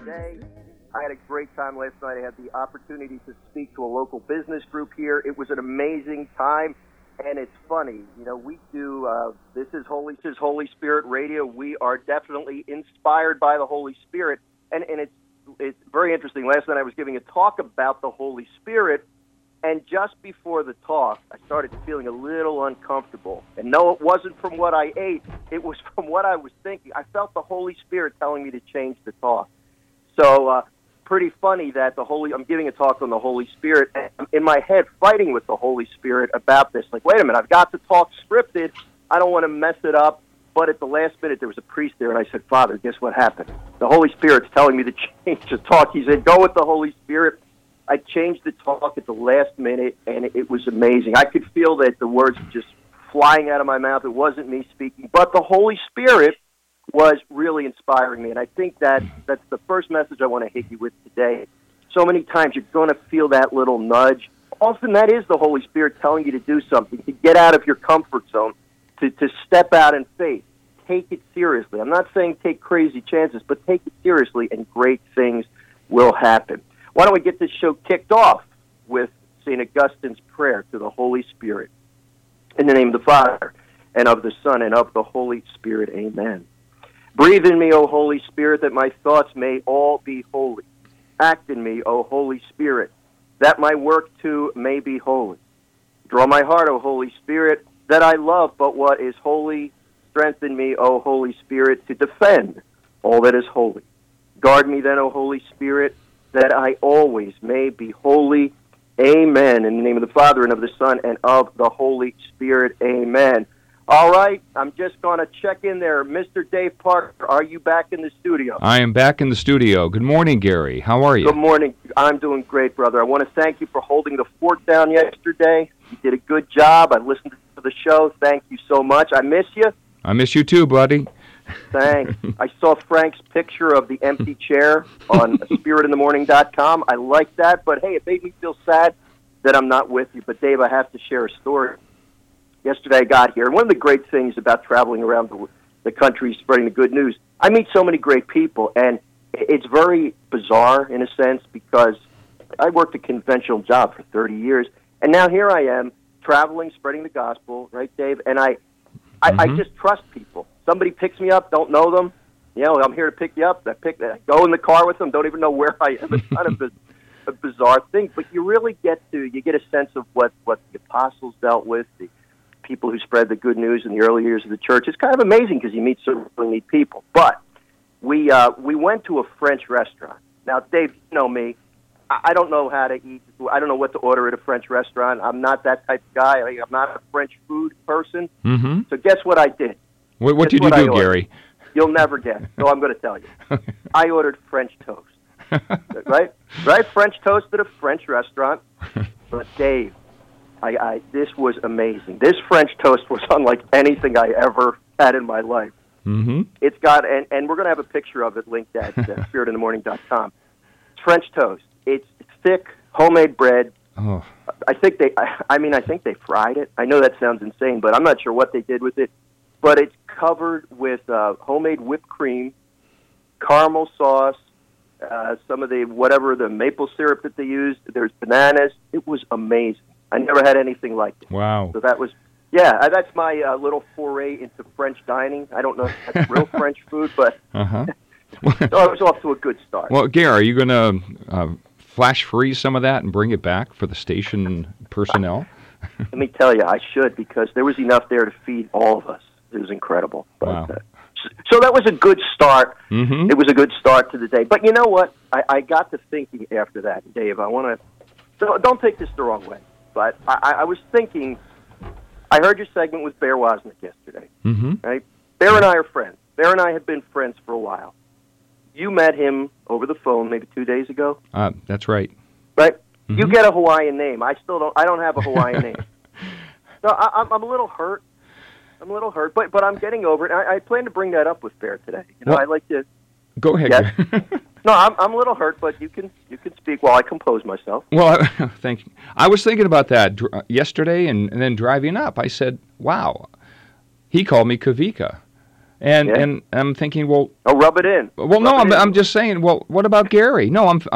today. I had a great time last night. I had the opportunity to speak to a local business group here. It was an amazing time, and it's funny. You know, we do, this is Holy Spirit Radio. We are definitely inspired by the Holy Spirit, and it's very interesting. Last night I was giving a talk about the Holy Spirit, and just before the talk, I started feeling a little uncomfortable. And no, it wasn't from what I ate. It was from what I was thinking. I felt the Holy Spirit telling me to change the talk. So, pretty funny that I'm giving a talk on the Holy Spirit, and I'm in my head fighting with the Holy Spirit about this. Like, wait a minute, I've got the talk scripted. I don't want to mess it up. But at the last minute, there was a priest there, and I said, Father, guess what happened? The Holy Spirit's telling me to change the talk. He said, go with the Holy Spirit. I changed the talk at the last minute, and it was amazing. I could feel that the words were just flying out of my mouth. It wasn't me speaking, but the Holy Spirit was really inspiring me, and I think that's the first message I want to hit you with today. So many times you're going to feel that little nudge. Often that is the Holy Spirit telling you to do something, to get out of your comfort zone, to step out in faith. Take it seriously. I'm not saying take crazy chances, but take it seriously, and great things will happen. Why don't we get this show kicked off with St. Augustine's prayer to the Holy Spirit. In the name of the Father, and of the Son, and of the Holy Spirit, amen. Breathe in me, O Holy Spirit, that my thoughts may all be holy. Act in me, O Holy Spirit, that my work too may be holy. Draw my heart, O Holy Spirit, that I love but what is holy. Strengthen me, O Holy Spirit, to defend all that is holy. Guard me then, O Holy Spirit, that I always may be holy. Amen. In the name of the Father, and of the Son, and of the Holy Spirit. Amen. All right, I'm just going to check in there. Mr. Dave Parker, are you back in the studio? I am back in the studio. Good morning, Gary. How are you? Good morning. I'm doing great, brother. I want to thank you for holding the fort down yesterday. You did a good job. I listened to the show. Thank you so much. I miss you. I miss you too, buddy. Thanks. I saw Frank's picture of the empty chair on spiritinthemorning.com. I like that, but hey, it made me feel sad that I'm not with you. But Dave, I have to share a story. Yesterday I got here, and one of the great things about traveling around the country spreading the good news, I meet so many great people, and it's very bizarre in a sense because I worked a conventional job for 30 years, and now here I am traveling, spreading the gospel, right, Dave? And I just trust people. Somebody picks me up, don't know them. You know, I'm here to pick you up. I go in the car with them, don't even know where I am. It's kind of a bizarre thing, but you really get a sense of what the apostles dealt with, the people who spread the good news in the early years of the church. It's kind of amazing because you meet some really neat people. But we went to a French restaurant. Now, Dave, you know me. I don't know how to eat. I don't know what to order at a French restaurant. I'm not that type of guy. I'm not a French food person. Mm-hmm. So guess what I did? What did you do, Gary? You'll never guess. So I'm going to tell you. I ordered French toast. Right? French toast at a French restaurant. But Dave, this was amazing. This French toast was unlike anything I ever had in my life. Mm-hmm. It's got, and we're going to have a picture of it linked at spiritinthemorning.com. It's French toast. It's thick, homemade bread. Oh. I think they fried it. I know that sounds insane, but I'm not sure what they did with it. But it's covered with homemade whipped cream, caramel sauce, some of the maple syrup that they used. There's bananas. It was amazing. I never had anything like it. Wow. So that's my little foray into French dining. I don't know if that's real French food, but uh-huh. So I was off to a good start. Well, Gary, are you going to flash freeze some of that and bring it back for the station personnel? Let me tell you, I should, because there was enough there to feed all of us. It was incredible. Wow. But, so that was a good start. Mm-hmm. It was a good start to the day. But you know what? I got to thinking after that, Dave. I want to... So don't take this the wrong way, but I was thinking... I heard your segment with Bear Wozniak yesterday. Mm-hmm. Right? Bear and I are friends. Bear and I have been friends for a while. You met him over the phone maybe 2 days ago. That's right. Right? Mm-hmm. You get a Hawaiian name. I don't have a Hawaiian name. So I'm a little hurt. But I'm getting over it. I plan to bring that up with Bear today. You know, I like to... Go ahead. Yes? No, I'm a little hurt, but you can speak while I compose myself. Well, thank you. I was thinking about that yesterday, and then driving up, I said, wow, he called me Kavika. And I'm thinking, well, oh, rub it in. Well, no, I'm just saying. Well, what about Gary? No, I'm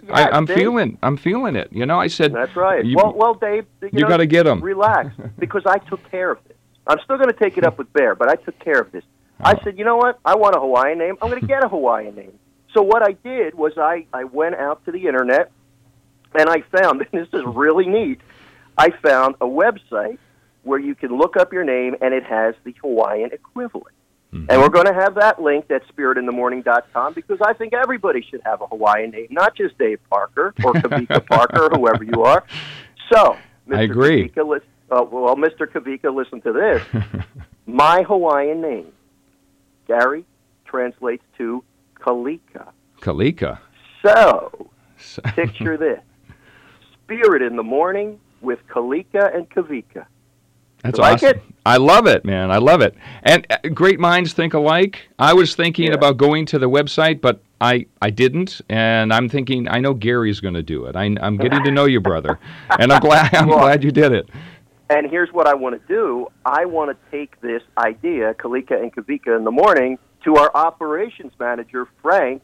feeling it. You know, I said that's right. Well, Dave, you got to get him. Relax, because I took care of this. I'm still going to take it up with Bear, but I took care of this. I said, you know what? I want a Hawaiian name. I'm going to get a Hawaiian name. So what I did was I went out to the internet, and I found, and this is really neat, I found a website where you can look up your name, and it has the Hawaiian equivalent. Mm-hmm. And we're going to have that linked at spiritinthemorning.com, because I think everybody should have a Hawaiian name, not just Dave Parker or Kavika Parker or whoever you are. So, Mr. I agree. Kavika, Mr. Kavika, listen to this. My Hawaiian name, Gary, translates to Kalika. Kalika. So, picture this. Spirit in the Morning with Kalika and Kavika. That's awesome. It? I love it, man. I love it. And great minds think alike. I was thinking about going to the website, but I didn't. And I'm thinking, I know Gary's going to do it. I'm getting to know you, brother. And I'm glad you did it. And here's what I want to do. I want to take this idea, Kalika and Kavika in the Morning, to our operations manager, Frank,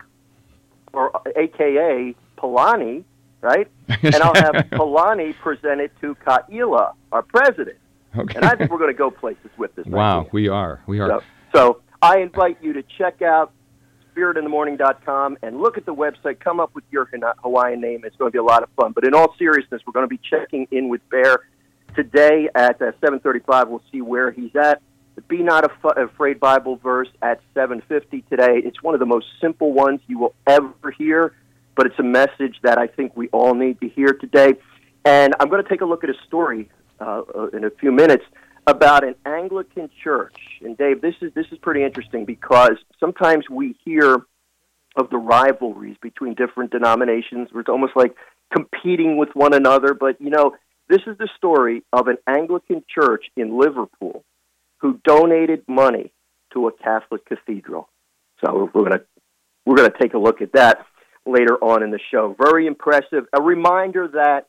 or a.k.a. Palani, right? And I'll have Palani present it to Ka'ila, our president. Okay. And I think we're going to go places with this. Wow, idea. we are. So I invite you to check out spiritinthemorning.com and look at the website. Come up with your Hawaiian name. It's going to be a lot of fun. But in all seriousness, we're going to be checking in with Bear today at 7:35. We'll see where he's at. The Be Not Afraid Bible verse at 7:50 today. It's one of the most simple ones you will ever hear, but it's a message that I think we all need to hear today. And I'm going to take a look at a story in a few minutes about an Anglican church. And Dave, this is pretty interesting, because sometimes we hear of the rivalries between different denominations where it's almost like competing with one another. But, you know, this is the story of an Anglican church in Liverpool who donated money to a Catholic cathedral. So we're going to take a look at that later on in the show. Very impressive. A reminder that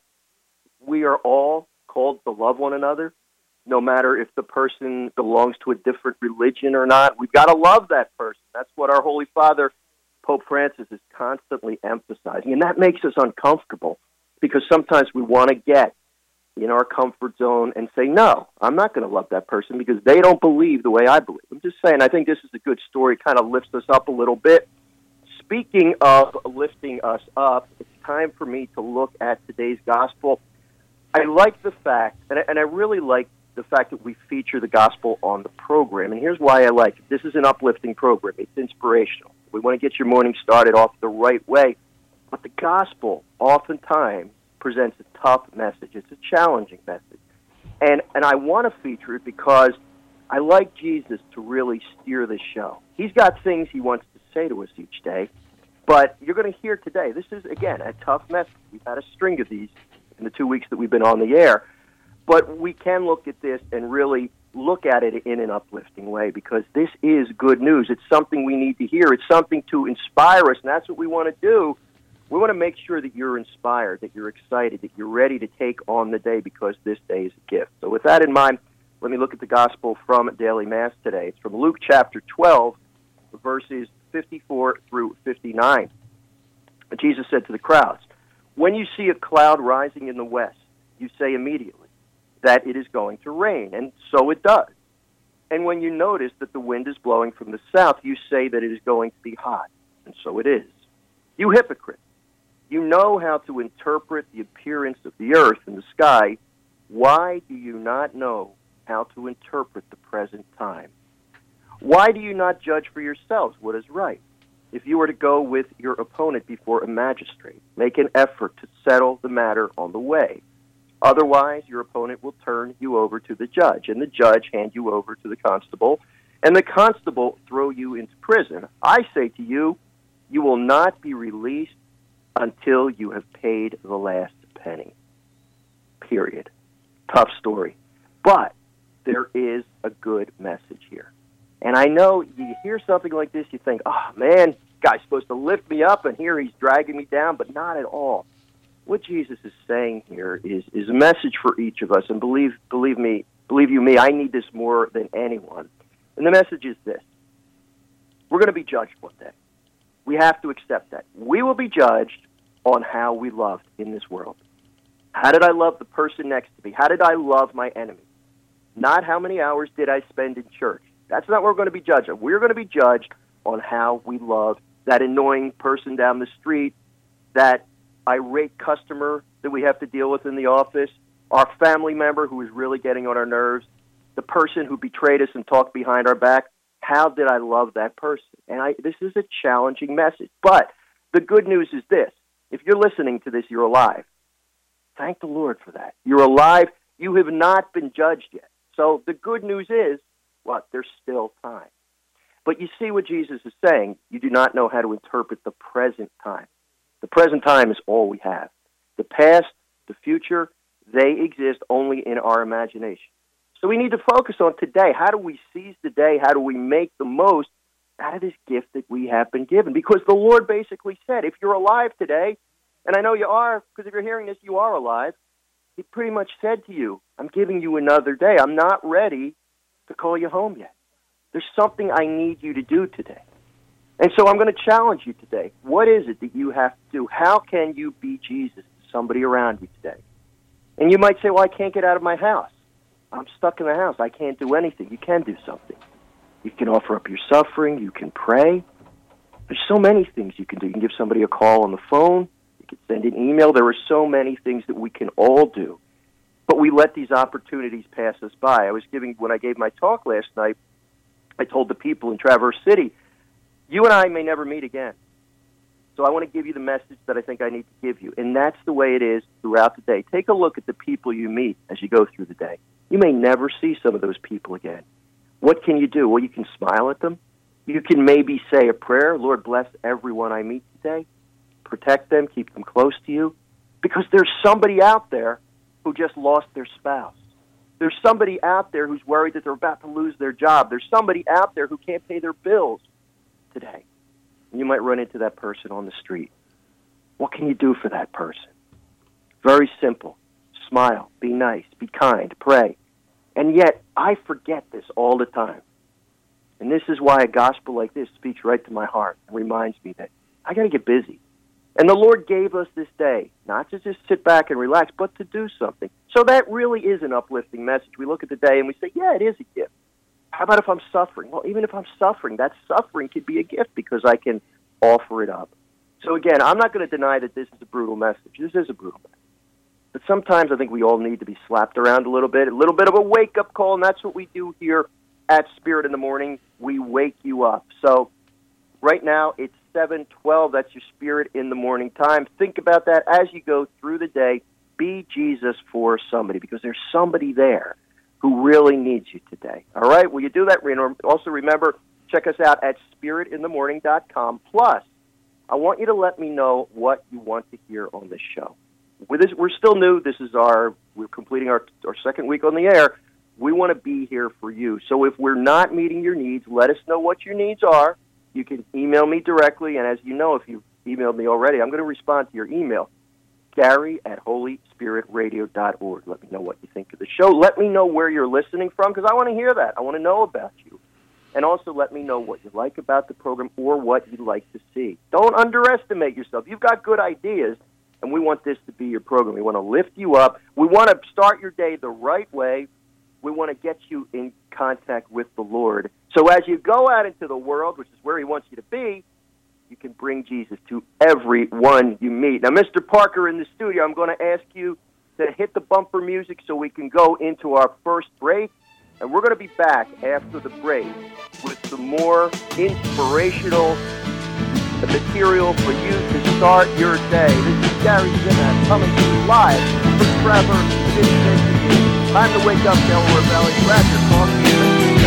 we are all called to love one another, no matter if the person belongs to a different religion or not. We've got to love that person. That's what our Holy Father, Pope Francis, is constantly emphasizing. And that makes us uncomfortable, because sometimes we want to get in our comfort zone and say, no, I'm not going to love that person because they don't believe the way I believe. I'm just saying, I think this is a good story. It kind of lifts us up a little bit. Speaking of lifting us up, it's time for me to look at today's gospel. I like the fact, and I really like the fact that we feature the gospel on the program. And here's why I like it. This is an uplifting program. It's inspirational. We want to get your morning started off the right way. But the gospel oftentimes presents a tough message. It's a challenging message. And I want to feature it because I like Jesus to really steer this show. He's got things he wants to say to us each day. But you're going to hear today, this is, again, a tough message. We've had a string of these in the 2 weeks that we've been on the air. But we can look at this and really look at it in an uplifting way, because this is good news. It's something we need to hear. It's something to inspire us, and that's what we want to do. We want to make sure that you're inspired, that you're excited, that you're ready to take on the day, because this day is a gift. So with that in mind, let me look at the gospel from Daily Mass today. It's from Luke chapter 12, verses 54 through 59. Jesus said to the crowds, "When you see a cloud rising in the west, you say immediately that it is going to rain, and so it does. And when you notice that the wind is blowing from the south, you say that it is going to be hot, and so it is. You hypocrite! You know how to interpret the appearance of the earth and the sky. Why do you not know how to interpret the present time? Why do you not judge for yourselves what is right? If you were to go with your opponent before a magistrate, make an effort to settle the matter on the way. Otherwise, your opponent will turn you over to the judge, and the judge hand you over to the constable, and the constable throw you into prison. I say to you, you will not be released until you have paid the last penny." Period. Tough story. But there is a good message here. And I know you hear something like this, you think, oh, man, guy's supposed to lift me up, and here he's dragging me down, but not at all. What Jesus is saying here is a message for each of us, and believe you me, I need this more than anyone. And the message is this: We're going to be judged one day. We have to accept that. We will be judged on how we loved in this world. How did I love the person next to me? How did I love my enemy? Not how many hours did I spend in church. That's not what we're going to be judged on. We're going to be judged on how we love that annoying person down the street, that irate customer that we have to deal with in the office, our family member who is really getting on our nerves, the person who betrayed us and talked behind our back. How did I love that person? And this is a challenging message. But the good news is this. If you're listening to this, you're alive. Thank the Lord for that. You're alive. You have not been judged yet. So the good news is, what? There's still time. But you see what Jesus is saying. You do not know how to interpret the present time. The present time is all we have. The past, the future, they exist only in our imagination. So we need to focus on today. How do we seize the day? How do we make the most out of this gift that we have been given? Because the Lord basically said, if you're alive today, and I know you are, because if you're hearing this, you are alive, He pretty much said to you, I'm giving you another day. I'm not ready to call you home yet. There's something I need you to do today. And so I'm going to challenge you today. What is it that you have to do? How can you be Jesus to somebody around you today? And you might say, well, I can't get out of my house. I'm stuck in the house. I can't do anything. You can do something. You can offer up your suffering. You can pray. There's so many things you can do. You can give somebody a call on the phone. You can send an email. There are so many things that we can all do. But we let these opportunities pass us by. When I gave my talk last night, I told the people in Traverse City, you and I may never meet again. So I want to give you the message that I think I need to give you. And that's the way it is throughout the day. Take a look at the people you meet as you go through the day. You may never see some of those people again. What can you do? Well, you can smile at them. You can maybe say a prayer. Lord, bless everyone I meet today. Protect them. Keep them close to you. Because there's somebody out there who just lost their spouse. There's somebody out there who's worried that they're about to lose their job. There's somebody out there who can't pay their bills today. And you might run into that person on the street. What can you do for that person? Very simple. Smile, be nice, be kind, pray. And yet, I forget this all the time. And this is why a gospel like this speaks right to my heart and reminds me that I got to get busy. And the Lord gave us this day, not to just sit back and relax, but to do something. So that really is an uplifting message. We look at the day and we say, yeah, it is a gift. How about if I'm suffering? Well, even if I'm suffering, that suffering could be a gift because I can offer it up. So again, I'm not going to deny that this is a brutal message. This is a brutal message. But sometimes I think we all need to be slapped around a little bit of a wake-up call, and that's what we do here at Spirit in the Morning. We wake you up. So right now, it's 7:12. That's your Spirit in the Morning time. Think about that as you go through the day. Be Jesus for somebody, because there's somebody there who really needs you today. All right? Will you do that? Also remember, check us out at spiritinthemorning.com. Plus, I want you to let me know what you want to hear on this show. We're still new. We're completing our second week on the air. We want to be here for you. So if we're not meeting your needs, let us know what your needs are. You can email me directly, and as you know, if you've emailed me already, I'm going to respond to your email, Gary@HolySpiritRadio.org. Let me know what you think of the show. Let me know where you're listening from, because I want to hear that. I want to know about you. And also let me know what you like about the program or what you'd like to see. Don't underestimate yourself. You've got good ideas, and we want this to be your program. We want to lift you up. We want to start your day the right way. We want to get you in contact with the Lord. So as you go out into the world, which is where He wants you to be, you can bring Jesus to everyone you meet. Now, Mr. Parker in the studio, I'm going to ask you to hit the bumper music so we can go into our first break. And we're going to be back after the break with some more inspirational material for you to start your day. This is Gary Zinna coming to you live from Traverse City, Michigan. Time to wake up, Delaware Valley. Raptor, talking to you.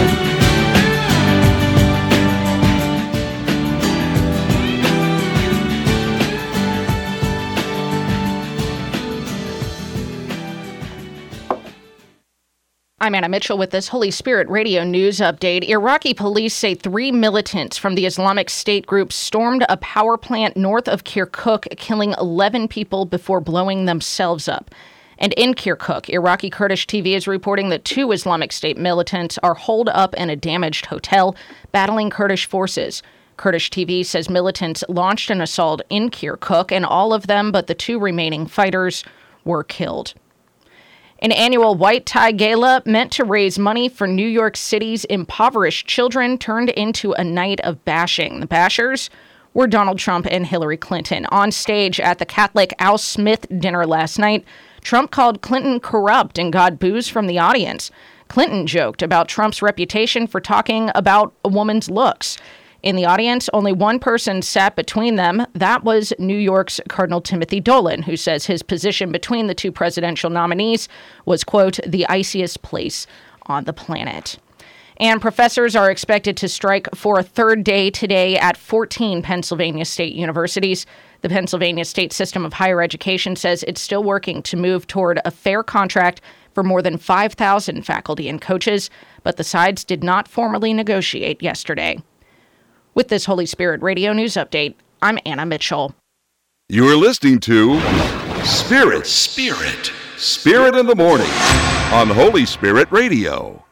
I'm Anna Mitchell with this Holy Spirit Radio News update. Iraqi police say 3 militants from the Islamic State group stormed a power plant north of Kirkuk, killing 11 people before blowing themselves up. And in Kirkuk, Iraqi Kurdish TV is reporting that 2 Islamic State militants are holed up in a damaged hotel, battling Kurdish forces. Kurdish TV says militants launched an assault in Kirkuk, and all of them but the 2 remaining fighters were killed. An annual white tie gala meant to raise money for New York City's impoverished children turned into a night of bashing. The bashers were Donald Trump and Hillary Clinton. On stage at the Catholic Al Smith dinner last night, Trump called Clinton corrupt and got boos from the audience. Clinton joked about Trump's reputation for talking about a woman's looks. In the audience, only one person sat between them. That was New York's Cardinal Timothy Dolan, who says his position between the 2 presidential nominees was, quote, the iciest place on the planet. And professors are expected to strike for a 3rd day today at 14 Pennsylvania state universities. The Pennsylvania State System of Higher Education says it's still working to move toward a fair contract for more than 5,000 faculty and coaches, but the sides did not formally negotiate yesterday. With this Holy Spirit Radio News Update, I'm Anna Mitchell. You're listening to Spirit in the Morning on Holy Spirit Radio.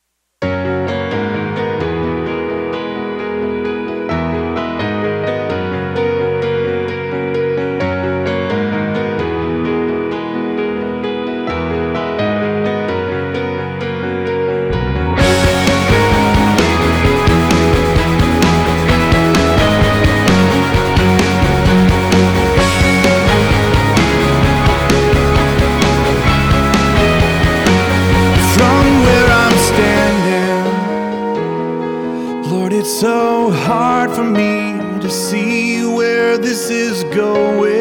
So hard for me to see where this is going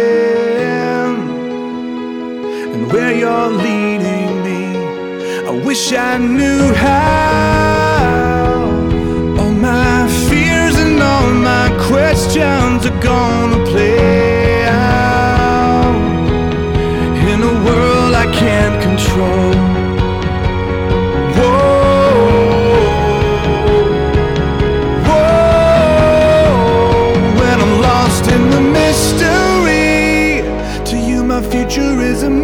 and where you're leading me. I wish I knew how. All my fears and all my questions are gonna play out in a world I can't control. Future is a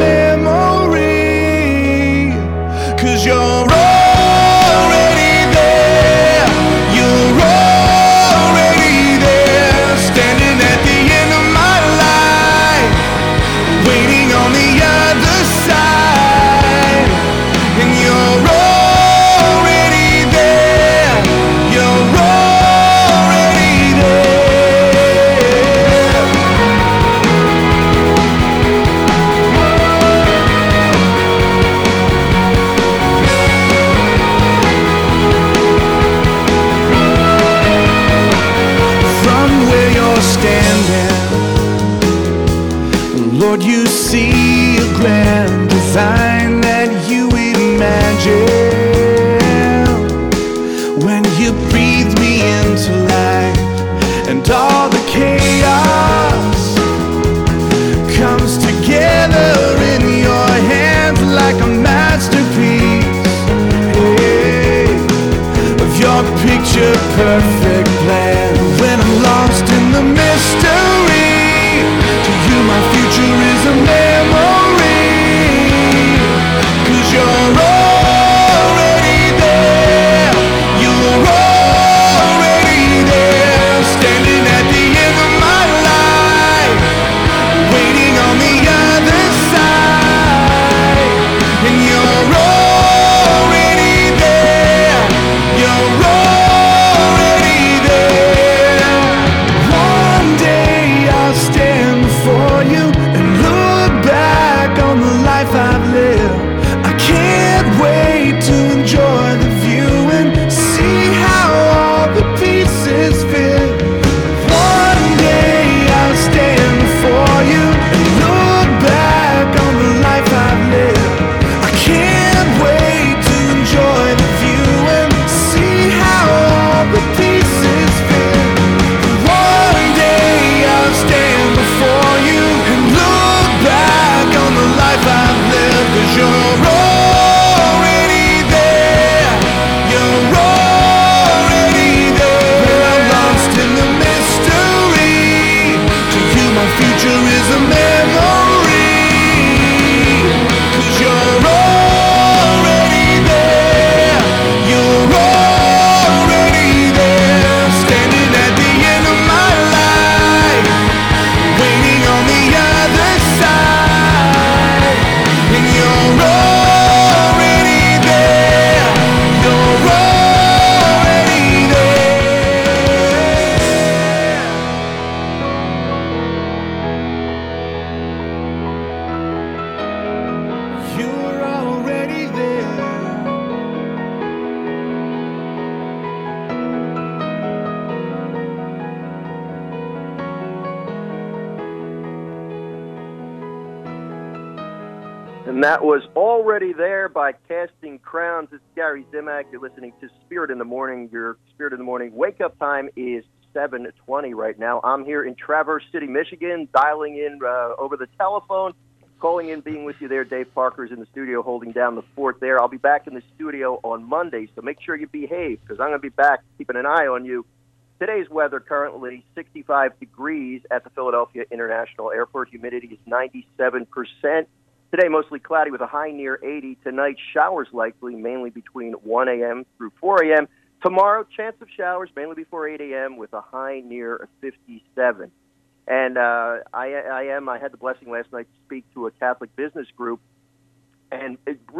memory, 'cause you're already there, you're already there, standing at the end of my life, waiting on the other side, and you're already there, you're already there. Lord, you see a grand design that you imagine when you breathe me into life, and all the chaos comes together in your hands like a masterpiece, hey, of your picture perfect plan. When I'm lost in the mystery, to you my future is a memory, 'cause you're already there, you're already there, standing at the end of my life, waiting on the other side, and you're already there, you're already And that was Already There by Casting Crowns. It's Gary Zimak. You're listening to Spirit in the Morning. Your Spirit in the Morning wake-up time is 7:20 right now. I'm here in Traverse City, Michigan, dialing in over the telephone, calling in, being with you there. Dave Parker's in the studio holding down the fort there. I'll be back in the studio on Monday, so make sure you behave, because I'm going to be back keeping an eye on you. Today's weather currently 65 degrees at the Philadelphia International Airport. Humidity is 97%. Today, mostly cloudy with a high near 80. Tonight, showers likely, mainly between 1 a.m. through 4 a.m. Tomorrow, chance of showers, mainly before 8 a.m. with a high near 57. And I had the blessing last night to speak to a Catholic business group. And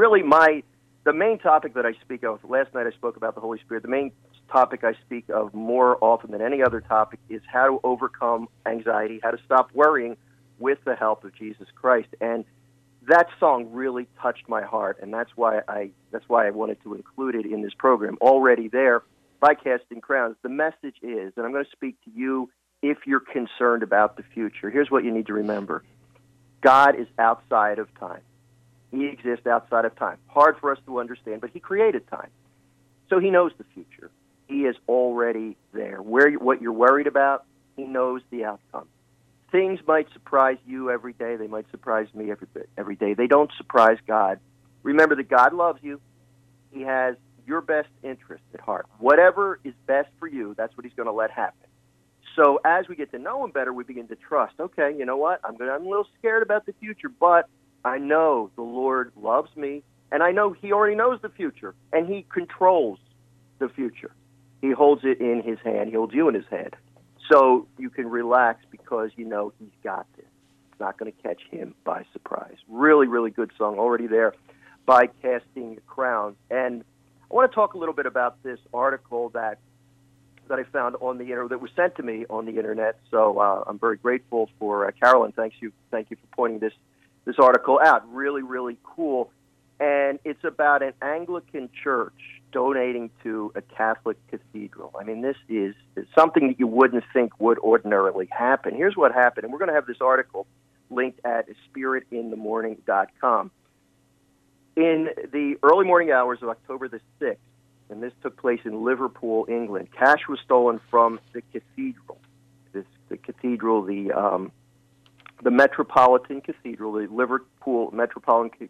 the main topic that I speak of, last night I spoke about the Holy Spirit. The main topic I speak of more often than any other topic is how to overcome anxiety, how to stop worrying with the help of Jesus Christ. And that song really touched my heart, and that's why I wanted to include it in this program. Already There by Casting Crowns. The message is, and I'm going to speak to you if you're concerned about the future. Here's what you need to remember. God is outside of time. He exists outside of time. Hard for us to understand, but he created time. So he knows the future. He is already there. What you're worried about, he knows the outcome. Things might surprise you every day. They might surprise me every day. They don't surprise God. Remember that God loves you. He has your best interest at heart. Whatever is best for you, that's what he's going to let happen. So as we get to know him better, we begin to trust. Okay, you know what? I'm a little scared about the future, but I know the Lord loves me, and I know he already knows the future, and he controls the future. He holds it in his hand. He holds you in his hand. So you can relax because you know he's got this. It's not going to catch him by surprise. Really, really good song, Already There by Casting Crowns. And I want to talk a little bit about this article that I found on the internet, that was sent to me on the internet. So I'm very grateful for Carolyn. Thank you for pointing this article out. Really, really cool. And it's about an Anglican church donating to a Catholic cathedral. I mean, this is something that you wouldn't think would ordinarily happen. Here's what happened, and we're going to have this article linked at spiritinthemorning.com. In the early morning hours of October the 6th, and this took place in Liverpool, England, cash was stolen from the cathedral. The Metropolitan Cathedral, the Liverpool Metropolitan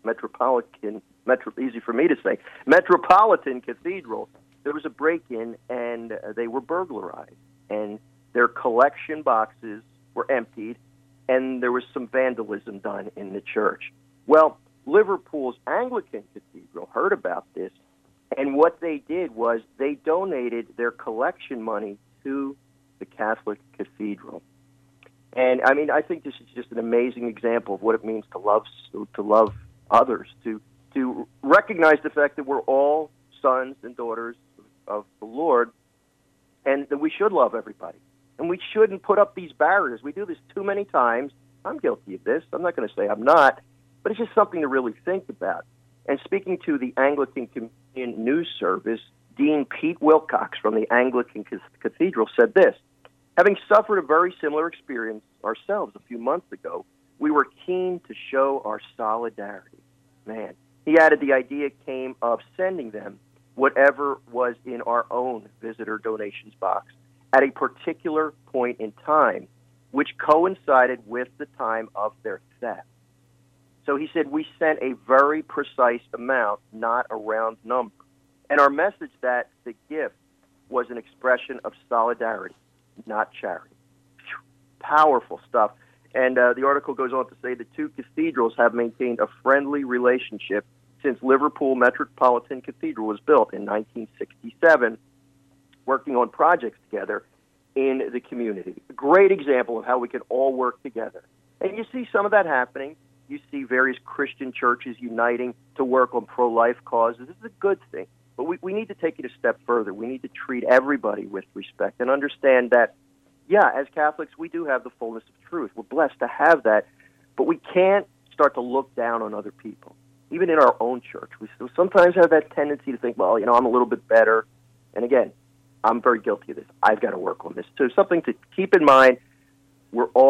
Cathedral. There was a break-in, and they were burglarized, and their collection boxes were emptied, and there was some vandalism done in the church. Well, Liverpool's Anglican Cathedral heard about this, and what they did was they donated their collection money to the Catholic cathedral. And I mean, I think this is just an amazing example of what it means to love others, to recognize the fact that we're all sons and daughters of the Lord, and that we should love everybody. And we shouldn't put up these barriers. We do this too many times. I'm guilty of this. I'm not going to say I'm not, but it's just something to really think about. And speaking to the Anglican Communion News Service, Dean Pete Wilcox from the Anglican Cathedral said this: having suffered a very similar experience ourselves a few months ago, we were keen to show our solidarity. Man, he added the idea came of sending them whatever was in our own visitor donations box at a particular point in time, which coincided with the time of their theft. So he said, we sent a very precise amount, not a round number. And our message that the gift was an expression of solidarity, not charity. Powerful stuff. And the article goes on to say the two cathedrals have maintained a friendly relationship since Liverpool Metropolitan Cathedral was built in 1967, working on projects together in the community. A great example of how we can all work together. And you see some of that happening. You see various Christian churches uniting to work on pro-life causes. This is a good thing. But we need to take it a step further. We need to treat everybody with respect and understand that, yeah, as Catholics, we do have the fullness of truth. We're blessed to have that. But we can't start to look down on other people. Even in our own church, we still sometimes have that tendency to think, well, you know, I'm a little bit better. And again, I'm very guilty of this. I've got to work on this too. Something to keep in mind, we're all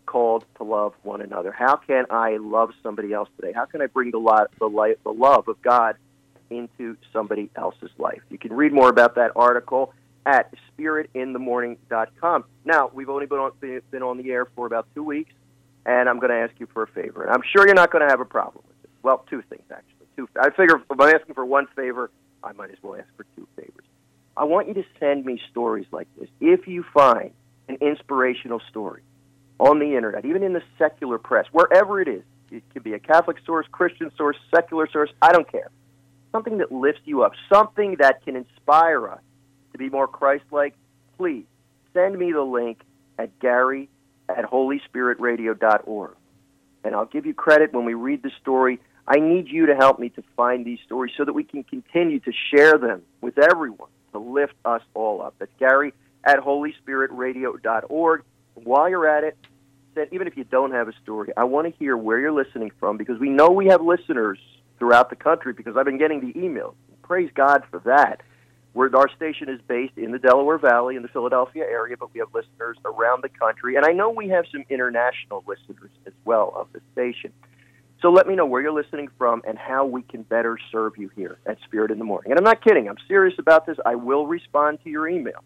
called to love one another. How can I love somebody else today? How can I bring the love of God into somebody else's life? You can read more about that article at spiritinthemorning.com. Now, we've only been on the air for about 2 weeks, and I'm going to ask you for a favor. And I'm sure you're not going to have a problem with it. Well, two things, actually. I figure if I'm asking for one favor, I might as well ask for two favors. I want you to send me stories like this. If you find an inspirational story on the internet, even in the secular press, wherever it is, it could be a Catholic source, Christian source, secular source, I don't care. Something that lifts you up, something that can inspire us to be more Christ-like, please send me the link at Gary@HolySpiritRadio.org. And I'll give you credit when we read the story. I need you to help me to find these stories so that we can continue to share them with everyone to lift us all up. That's Gary@HolySpiritRadio.org. While you're at it, even if you don't have a story, I want to hear where you're listening from, because we know we have listeners throughout the country, because I've been getting the emails. Praise God for that. Our station is based in the Delaware Valley, in the Philadelphia area, but we have listeners around the country. And I know we have some international listeners as well of the station. So let me know where you're listening from and how we can better serve you here at Spirit in the Morning. And I'm not kidding. I'm serious about this. I will respond to your email.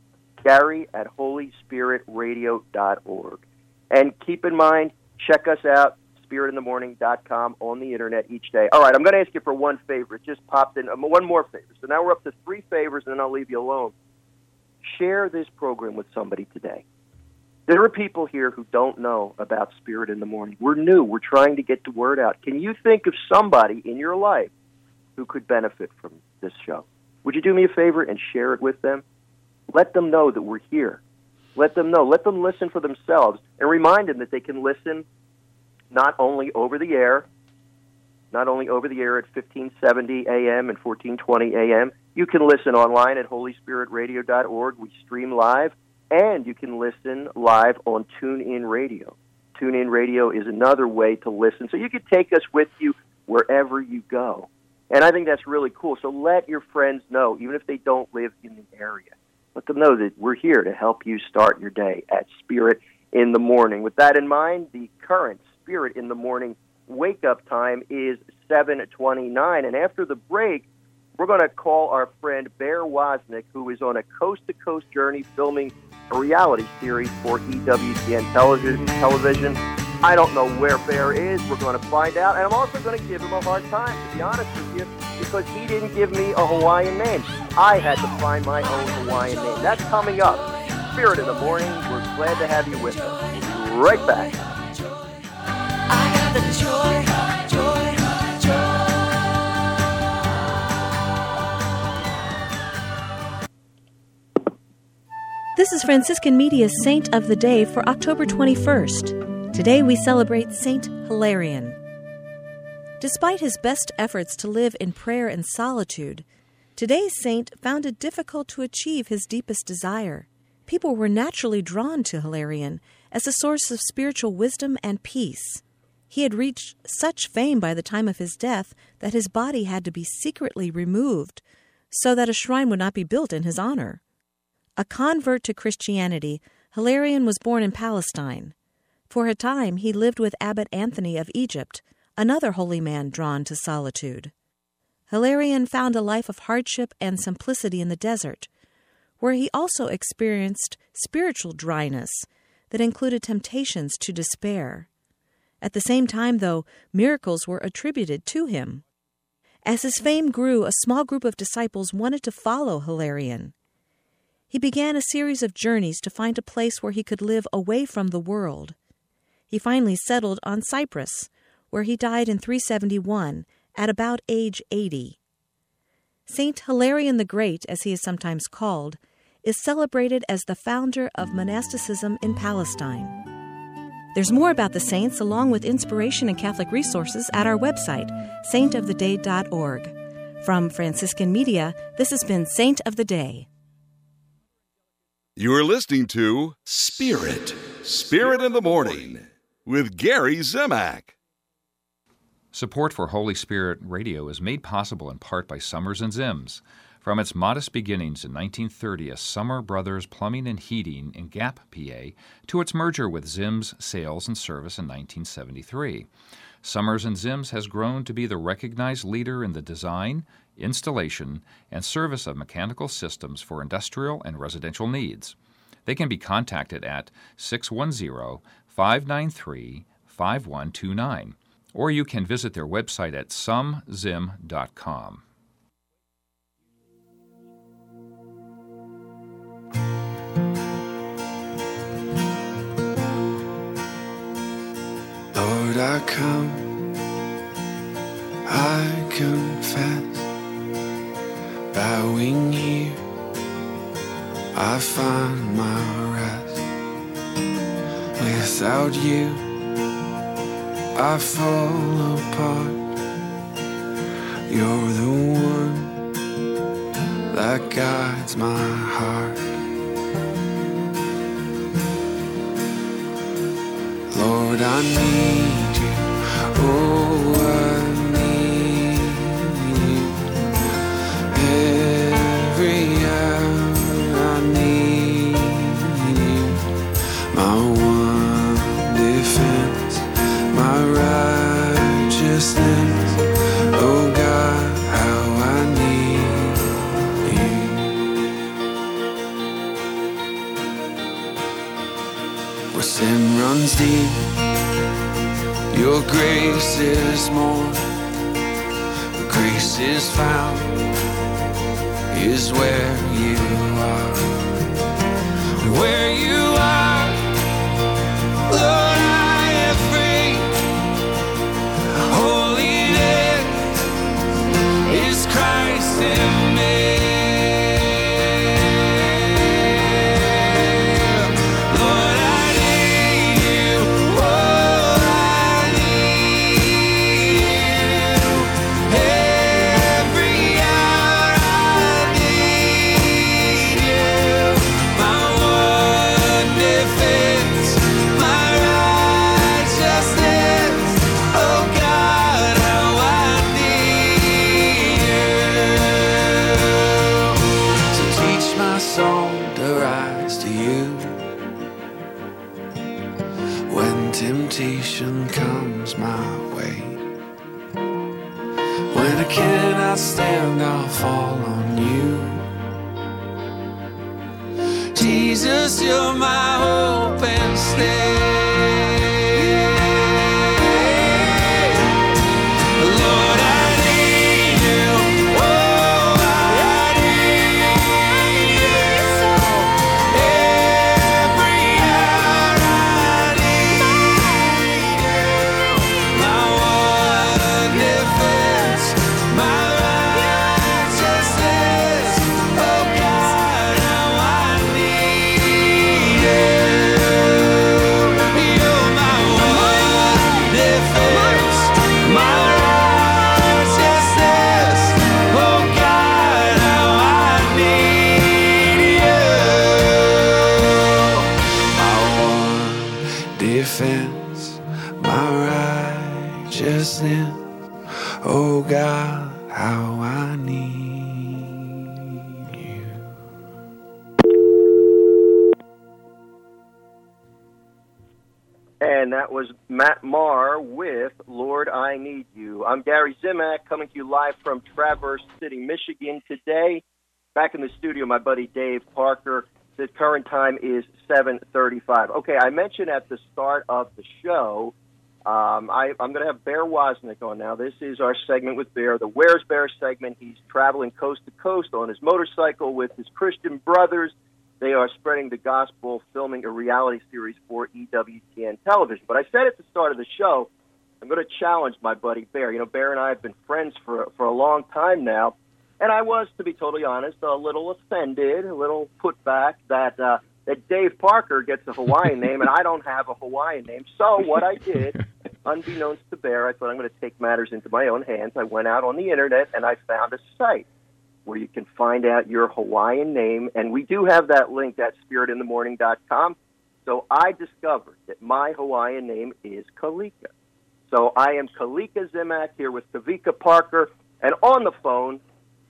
Gary@HolySpiritRadio.org. And keep in mind, check us out, spiritinthemorning.com, on the internet each day. All right, I'm going to ask you for one favor. It just popped in. One more favor. So now we're up to 3 favors, and then I'll leave you alone. Share this program with somebody today. There are people here who don't know about Spirit in the Morning. We're new. We're trying to get the word out. Can you think of somebody in your life who could benefit from this show? Would you do me a favor and share it with them? Let them know that we're here. Let them know. Let them listen for themselves, and remind them that they can listen not only over the air at 1570 a.m. and 1420 a.m. You can listen online at HolySpiritRadio.org. We stream live, and you can listen live on TuneIn Radio. TuneIn Radio is another way to listen, so you can take us with you wherever you go. And I think that's really cool. So let your friends know, even if they don't live in the area. Let them know that we're here to help you start your day at Spirit in the Morning. With that in mind, the current Spirit in the Morning wake-up time is 7:29. And after the break, we're going to call our friend Bear Wozniak, who is on a coast-to-coast journey filming a reality series for EWTN television. I don't know where Bear is. We're going to find out. And I'm also going to give him a hard time, to be honest with you, because he didn't give me a Hawaiian name. I had to find my own Hawaiian name. That's coming up. Spirit in the Morning. We're glad to have you with us. Right back. I got the joy. This is Franciscan Media's Saint of the Day for October 21st. Today we celebrate Saint Hilarion. Despite his best efforts to live in prayer and solitude, today's saint found it difficult to achieve his deepest desire. People were naturally drawn to Hilarion as a source of spiritual wisdom and peace. He had reached such fame by the time of his death that his body had to be secretly removed so that a shrine would not be built in his honor. A convert to Christianity, Hilarion was born in Palestine. For a time, he lived with Abbot Anthony of Egypt, another holy man drawn to solitude. Hilarion found a life of hardship and simplicity in the desert, where he also experienced spiritual dryness that included temptations to despair. At the same time, though, miracles were attributed to him. As his fame grew, a small group of disciples wanted to follow Hilarion. He began a series of journeys to find a place where he could live away from the world. He finally settled on Cyprus, where he died in 371 at about age 80. Saint Hilarion the Great, as he is sometimes called, is celebrated as the founder of monasticism in Palestine. There's more about the saints, along with inspiration and Catholic resources, at our website, saintoftheday.org. From Franciscan Media, this has been Saint of the Day. You're listening to Spirit in the Morning, with Gary Zimak. Support for Holy Spirit Radio is made possible in part by Summers and Zims. From its modest beginnings in 1930 as Summer Brothers Plumbing and Heating in Gap, PA, to its merger with Zimms Sales and Service in 1973. Summers and Zimms has grown to be the recognized leader in the design, installation, and service of mechanical systems for industrial and residential needs. They can be contacted at 610-593-5129, or you can visit their website at sumzim.com. Lord, I come, I confess, bowing here, I find my rest. Without you, I fall apart. You're the one that guides my heart. Lord, I need you, oh, I need you. Every hour I need you. My one defense, my righteousness, oh God, how I need you. Where sin runs deep, your grace is more. Where grace is found is where you are. Where you are, Lord, I am free. Holiness is Christ in me. Temptation comes my way. When I cannot stand, I'll fall on you. Jesus, you're my hope and stay. Lord, I need you. Oh, I need you. Every hour I need you. My one defense, my righteousness. Oh God, how I need you. You're my one defense, my righteousness. Oh God, how I need you. My one defense, my righteousness. Oh God, how I need you. And that was Matt Maher with Lord, I Need You. I'm Gary Zimak, coming to you live from Traverse City, Michigan today. Back in the studio, my buddy Dave Parker. The current time is 7:35. Okay, I mentioned at the start of the show, I'm going to have Bear Wozniak on now. This is our segment with Bear, the Where's Bear segment. He's traveling coast to coast on his motorcycle with his Christian brothers. They are spreading the gospel, filming a reality series for EWTN television. But I said at the start of the show, I'm going to challenge my buddy Bear. You know, Bear and I have been friends for a long time now. And I was, to be totally honest, a little offended, a little put back that Dave Parker gets a Hawaiian name and I don't have a Hawaiian name. So what I did, unbeknownst to Bear, I thought I'm going to take matters into my own hands. I went out on the Internet and I found a site where you can find out your Hawaiian name. And we do have that link at spiritinthemorning.com. So I discovered that my Hawaiian name is Kalika. So I am Kalika Zimak here with Kavika Parker. And on the phone,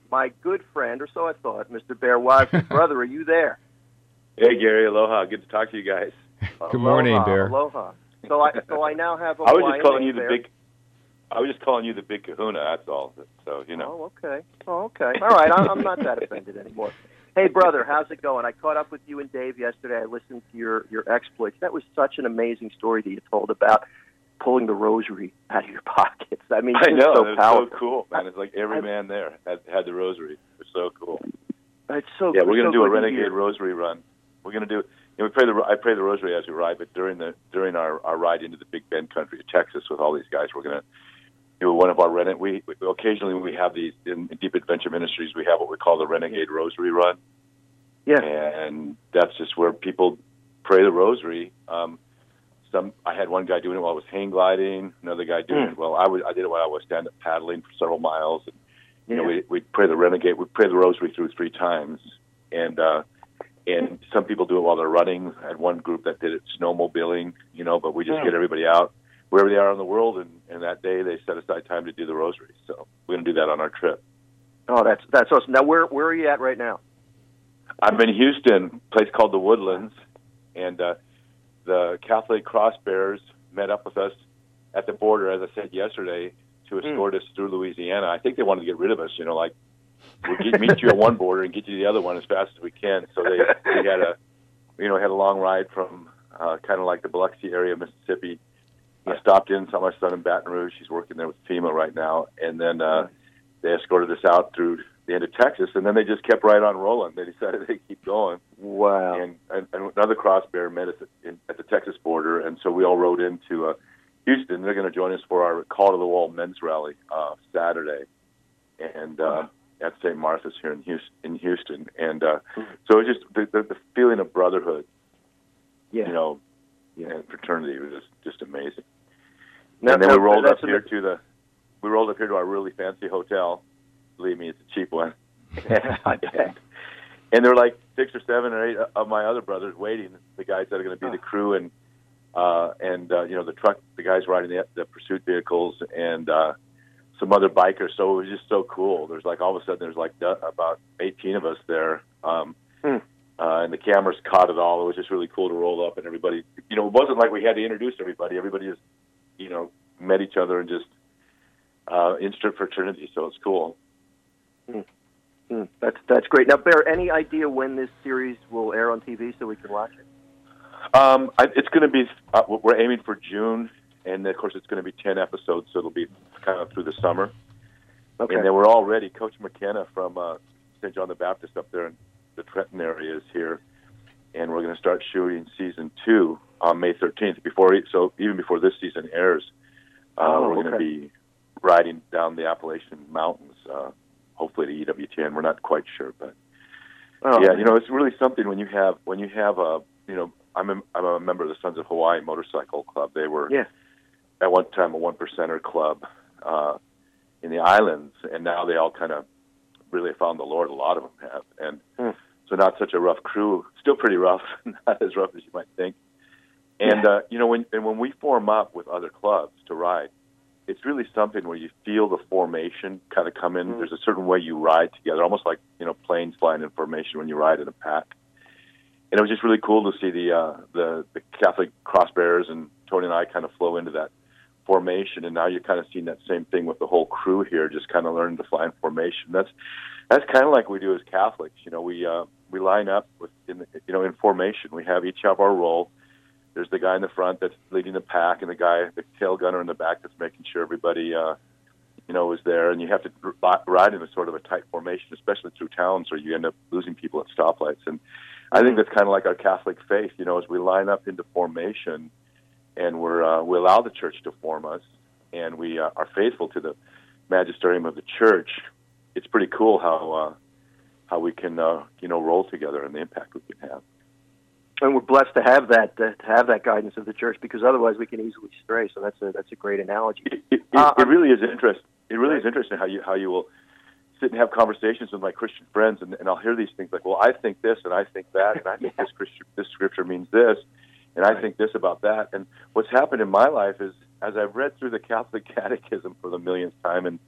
my good friend, or so I thought, Mr. Bear Wadsley. Brother, are you there? Hey, Gary. Aloha. Good to talk to you guys. Good morning, Bear. Aloha. So I now have a I was just calling you Bear. I was just calling you the big kahuna, that's all. So, you know. Oh, okay. All right, I'm not that offended anymore. Hey, brother, how's it going? I caught up with you and Dave yesterday. I listened to your exploits. That was such an amazing story that you told about pulling the rosary out of your pockets. I mean, I know. So it was powerful. so cool, man. It's like every man there had the rosary. It was so cool. It's so Yeah, we're going to do a good to Renegade hear. Rosary run. We're going to do. I pray the rosary as we ride, but during our ride into the Big Bend country of Texas with all these guys, we're going to do one of our we occasionally we have these in Deep Adventure Ministries. We have what we call the Renegade Rosary Run. Yeah, and that's just where people pray the rosary. I had one guy doing it while I was hang gliding. Another guy doing it. Well, I did it while I was stand up paddling for several miles. And, you know, we pray the Renegade. We pray the rosary through 3 times, and some people do it while they're running. I had one group that did it snowmobiling. You know, but we just get everybody out wherever they are in the world, and that day they set aside time to do the rosary. So we're going to do that on our trip. Oh, that's awesome. Now, where are you at right now? I'm in Houston, a place called the Woodlands, and the Catholic Cross Bears met up with us at the border, as I said yesterday, to escort us through Louisiana. I think they wanted to get rid of us, you know, like we'll meet you at one border and get you to the other one as fast as we can. So they had a long ride from kind of like the Biloxi area of Mississippi. I stopped in, saw my son in Baton Rouge. He's working there with FEMA right now, and then they escorted us out through the end of Texas, and then they just kept right on rolling. They decided they'd keep going. Wow. And another cross bear met us at the Texas border, and so we all rode into Houston. They're going to join us for our Call to the Wall men's rally Saturday, and at St. Martha's here in Houston. And so it was just the feeling of brotherhood, you know, and fraternity was just amazing. And then we rolled up here to our really fancy hotel. Believe me, it's a cheap one. And there were like 6 or 7 or 8 of my other brothers waiting, the guys that are going to be the crew and you know, the truck, the guys riding the pursuit vehicles, and some other bikers. So it was just so cool. There's like all of a sudden there's like about 18 of us there. And the cameras caught it all. It was just really cool to roll up, and everybody, you know, it wasn't like we had to introduce everybody. Everybody just, you know, met each other and just instant fraternity. So it's cool. That's great. Now, Bear, any idea when this series will air on TV so we can watch it? It's going to be, we're aiming for June, and of course it's going to be 10 episodes, so it'll be kind of through the summer. Okay. And then we're all ready. Coach McKenna from St. John the Baptist up there in the Trenton area is here, and we're going to start shooting season 2 on May 13th. So even before this season airs, we're going to be riding down the Appalachian Mountains, hopefully to EWTN. We're not quite sure, but you know, it's really something when you have a, you know, I'm a member of the Sons of Hawaii Motorcycle Club. They were at one time a 1%er club in the islands, and now they all kind of really found the Lord. A lot of them have, and so not such a rough crew. Still pretty rough, not as rough as you might think. And you know, when we form up with other clubs to ride, it's really something where you feel the formation kind of come in. There's a certain way you ride together, almost like, you know, planes flying in formation when you ride in a pack. And it was just really cool to see the Catholic Cross Bears and Tony and I kind of flow into that formation. And now you're kind of seeing that same thing with the whole crew here, just kind of learning to fly in formation. That's kind of like we do as Catholics. You know, we line up in formation. We each have our role. There's the guy in the front that's leading the pack, and the tail gunner in the back that's making sure everybody, you know, is there. And you have to ride in a sort of a tight formation, especially through towns, or you end up losing people at stoplights. And I think that's kind of like our Catholic faith, you know, as we line up into formation, and we allow the church to form us, and we are faithful to the magisterium of the church. It's pretty cool how we can, you know, roll together and the impact we can have. And we're blessed to have that guidance of the church, because otherwise we can easily stray. So that's a great analogy. It really is interesting. It really is interesting how you will sit and have conversations with my Christian friends, and I'll hear these things like, well, I think this, and I think that, and I think this scripture means this, and I think this about that. And what's happened in my life is, as I've read through the Catholic Catechism for the millionth time, and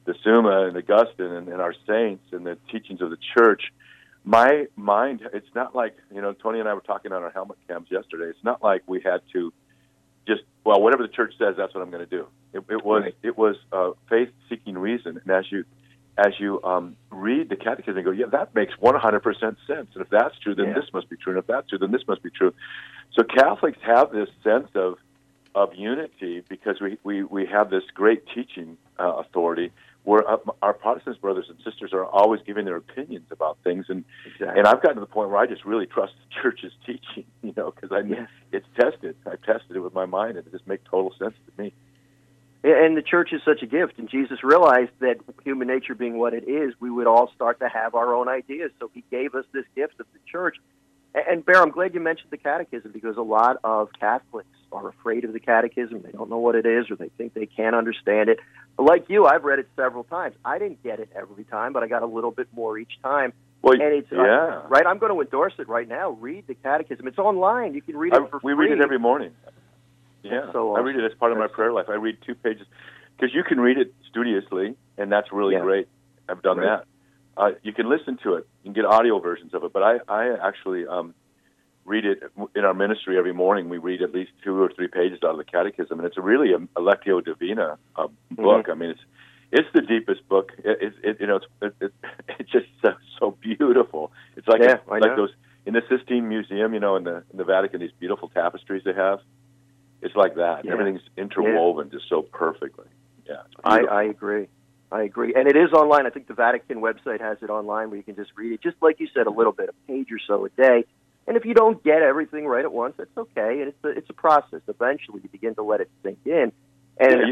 the Summa and Augustine and our saints and the teachings of the church, my mind, it's not like, Tony and I were talking on our helmet cams yesterday. It's not like we had to just, whatever the church says, that's what I'm going to do. It was faith-seeking reason. And as you read the catechism and go, yeah, that makes 100% sense. And if that's true, then this must be true. And if that's true, then this must be true. So Catholics have this sense of unity because we have this great teaching authority where our Protestant brothers and sisters are always giving their opinions about things. And I've gotten to the point where I just really trust the church's teaching, because it's tested. I've tested it with my mind, and it just makes total sense to me. And the church is such a gift, and Jesus realized that human nature being what it is, we would all start to have our own ideas. So he gave us this gift of the church. And Bear, I'm glad you mentioned the catechism, because a lot of Catholics are afraid of the catechism. They don't know what it is, or they think they can't understand it. But like you, I've read it several times. I didn't get it every time, but I got a little bit more each time. Well, and it's right. I'm going to endorse it right now. Read the catechism. It's online. You can read it for free. We read it every morning. Yeah, so awesome. I read it as part of my prayer life. I read 2 pages because you can read it studiously, and that's really great. I've done that. You can listen to it. You can get audio versions of it. But I actually read it in our ministry every morning. We read at least 2 or 3 pages out of the catechism, and it's really a Lectio Divina book. I mean, it's the deepest book. It's just so beautiful. It's like like those in the Sistine Museum, in the Vatican, these beautiful tapestries they have. It's like that. Yeah. Everything's interwoven just so perfectly. Yeah, I agree. And it is online. I think the Vatican website has it online where you can just read it, just like you said, a little bit, a page or so a day. And if you don't get everything right at once, that's okay. And it's a process. Eventually, you begin to let it sink in. And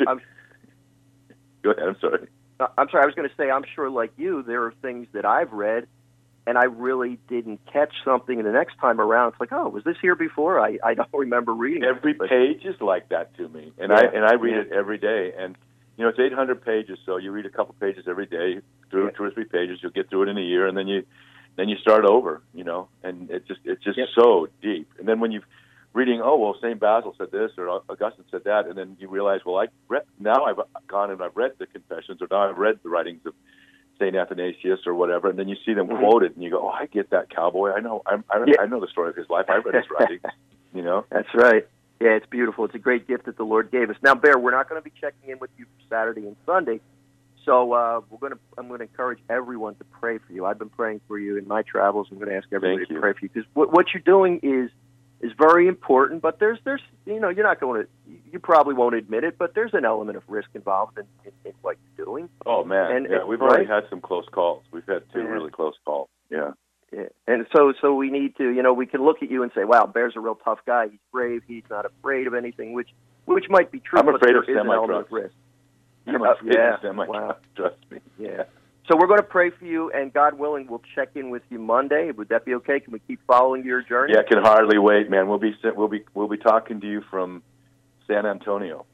Go ahead. I'm sorry. I'm sorry. I was going to say, I'm sure, like you, there are things that I've read, and I really didn't catch something. And the next time around, it's like, oh, was this here before? I don't remember reading every page is like that to me, and I read it every day. And it's 800 pages, so you read a couple pages every day, 2 or 3 pages. You'll get through it in a year, and then you start over. And it's just so deep. And then when you're reading, St. Basil said this or Augustine said that, and then you realize, now I've gone and I've read the Confessions, or now I've read the writings of St. Athanasius or whatever, and then you see them quoted, and you go, I get that cowboy. I know the story of his life. I read his writings. That's right. Yeah, it's beautiful. It's a great gift that the Lord gave us. Now, Bear, we're not going to be checking in with you for Saturday and Sunday, so I'm going to encourage everyone to pray for you. I've been praying for you in my travels. I'm going to ask everybody to pray for you, because what you're doing is very important. But there's you're not going to, you probably won't admit it, but there's an element of risk involved in what you're doing. Oh man, we've already had some close calls. We've had 2 really close calls. Yeah. And so we need to, we can look at you and say, wow, Bear's a real tough guy. He's brave. He's not afraid of anything, which might be true. I'm afraid of semi-trucks. I'm afraid of semi-trucks. Trust me. Yeah. So we're going to pray for you, and God willing, we'll check in with you Monday. Would that be okay? Can we keep following your journey? Yeah, I can hardly wait, man. We'll be talking to you from San Antonio.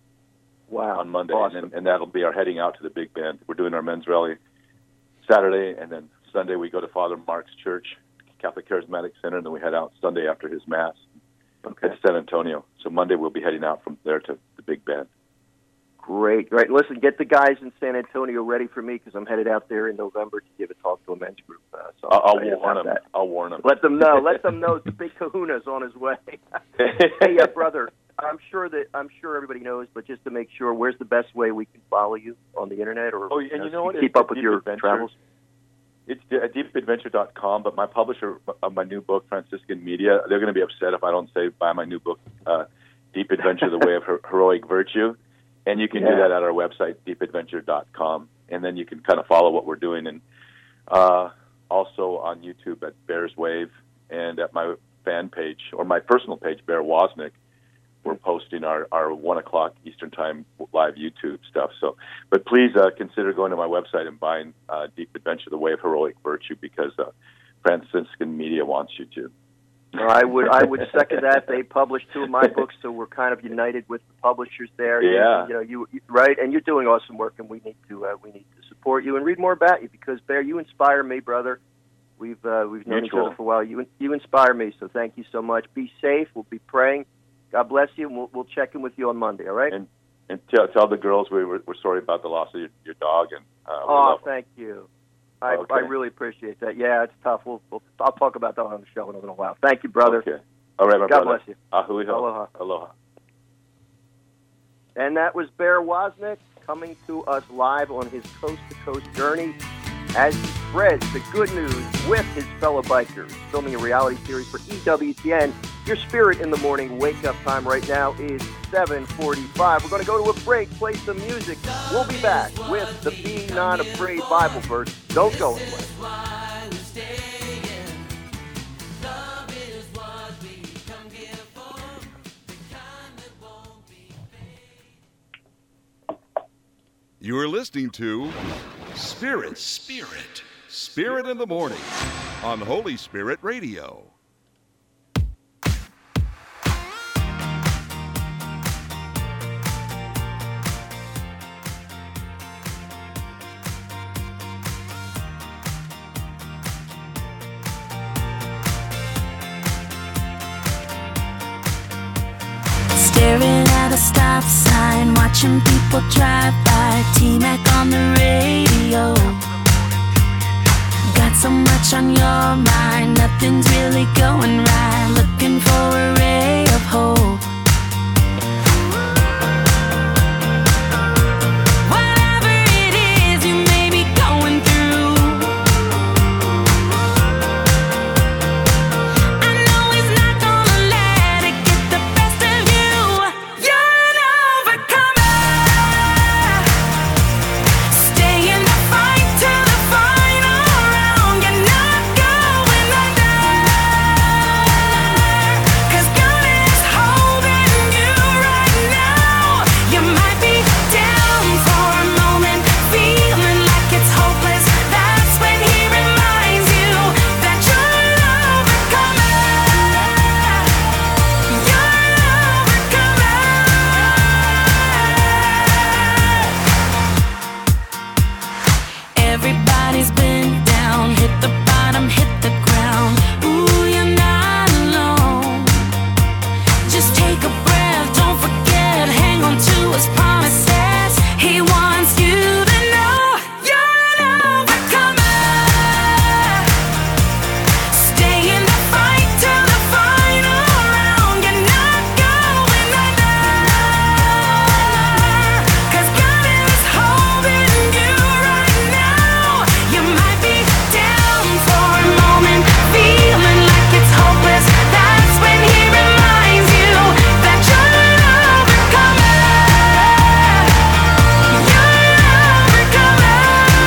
Wow. On Monday, awesome. and that'll be our heading out to the Big Bend. We're doing our men's rally Saturday, and then Sunday we go to Father Mark's church, Catholic Charismatic Center, and then we head out Sunday after his Mass at San Antonio. So Monday we'll be heading out from there to the Big Bend. Great. Listen, get the guys in San Antonio ready for me, because I'm headed out there in November to give a talk to a men's group. So I'll warn them. Let them know. Let them know the big Kahuna's on his way. Hey, brother. I'm sure everybody knows, but just to make sure, where's the best way we can follow you on the internet, or keep up with your travels? It's deepadventure.com, but my publisher of my new book, Franciscan Media, they're going to be upset if I don't say buy my new book, Deep Adventure: The Way of Heroic Virtue. And you can do that at our website, deepadventure.com, and then you can kind of follow what we're doing. And also on YouTube at Bear's Wave, and at my fan page, or my personal page, Bear Wozniak, we're posting our 1 o'clock Eastern Time live YouTube stuff. So, but please consider going to my website and buying Deep Adventure: The Way of Heroic Virtue, because Franciscan Media wants you to. I would second that. They published 2 of my books, so we're kind of united with the publishers there. Yeah. You right, and you're doing awesome work, and we need to support you and read more about you, because Bear, you inspire me, brother. We've known each other for a while. You inspire me, so thank you so much. Be safe. We'll be praying. God bless you, and we'll check in with you on Monday. All right. And tell the girls we're sorry about the loss of your dog. And thank you. I really appreciate that. Yeah, it's tough. I'll talk about that on the show in a little while. Thank you, brother. Okay. All right, my God brother. bless you. Aloha. Aloha. And that was Bear Wozniak coming to us live on his coast-to-coast journey as he spreads the good news with his fellow bikers. Filming a reality series for EWTN. Your Spirit in the Morning wake-up time right now is 7:45. We're going to go to a break, play some music. We'll be back with the Be Not Afraid Bible verse. Don't go anywhere. You are listening to Spirit in the Morning on Holy Spirit Radio. Staring at a stop sign, watching people drive by. T-Mac on the radio. Got so much on your mind, nothing's really going right. Looking for a ray of hope. Whatever it is you may be going through, I know he's not gonna let it get the best of you. You're an overcomer. Stay in the fight till the final round. You're not going under, 'cause God is holding you right now. You might be down for a moment, feeling like it's hopeless. That's when he reminds you that you're an overcomer. You're an overcomer. Everybody's been down, hit the bottom, hit the ground. Ooh, you're not alone. Just take a breath, don't forget, hang on to his promises. He wants you to know you're an overcomer. Stay in the fight till the final round. You're not going under, 'cause God is holding you right now. You might be down for a moment, feeling like it's hopeless. That's when he reminds you that you're an overcomer. You're an overcomer.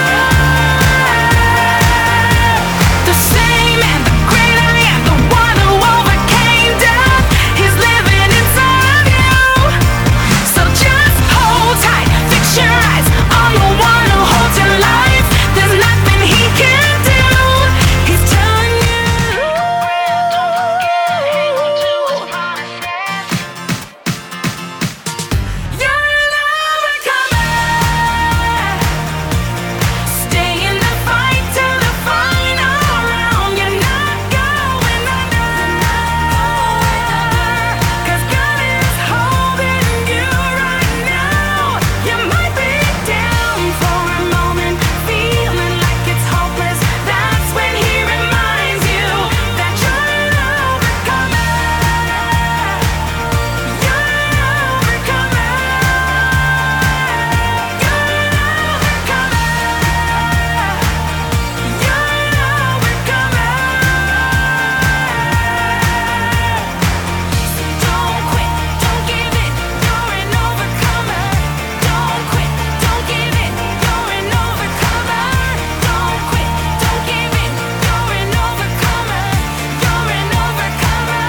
The same and the great I am, the one who overcame death, he's living inside of you. So just hold tight, fix your eyes on the one who holds your life. There's nothing he can do. He's telling you, don't forget, hang on to his promises. You're an overcomer. Stay in the fight till the final round. You're not going under, 'cause God is holding you right now. You might be down for a moment, feeling like it's hopeless. That's when he reminds you that you're an overcomer. You're an overcomer. You're an overcomer. You're an overcomer. Don't quit, don't give in, you're an overcomer. Don't quit, don't give in, you're an overcomer. Don't quit, don't give in, you're an overcomer. You're an overcomer.